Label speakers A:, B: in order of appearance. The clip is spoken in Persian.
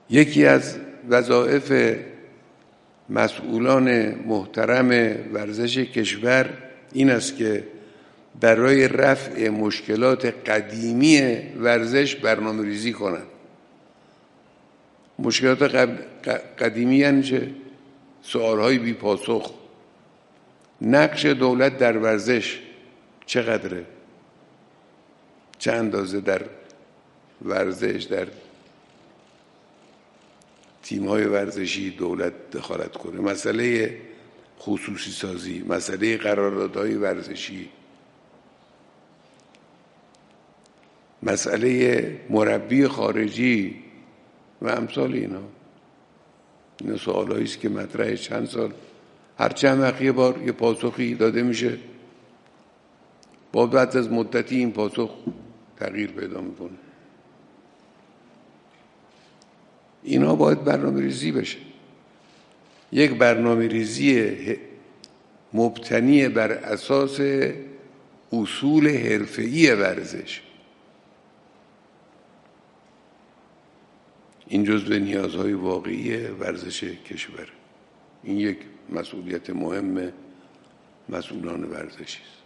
A: یکی از وظایف مسئولان محترم ورزش کشور این است که برای رفع مشکلات قدیمی ورزش برنامه‌ریزی کنند. مشکلات قدیمی یعنی چه؟ سوالهای بی پاسخ. نقش دولت در ورزش چقدره؟ چه اندازه در ورزش، در تیم‌های ورزشی دولت دخالت کنه؟ مسئله خصوصی سازی، مسئله قراردادهای ورزشی، مسئله مربی خارجی و امثال اینا سوالایی است که مطرح چند سال هر چند وقت یه بار یه پاسخی داده میشه، با بعد از مدتی این پاسخ تغییر پیدا میکنه. اینا باید برنامه ریزی بشه، یک برنامه ریزی مبتنی بر اساس اصول حرفه‌ای ورزش. این جزو نیازهای واقعی ورزش کشور. این یک مسئولیت مهم مسئولان ورزشی است.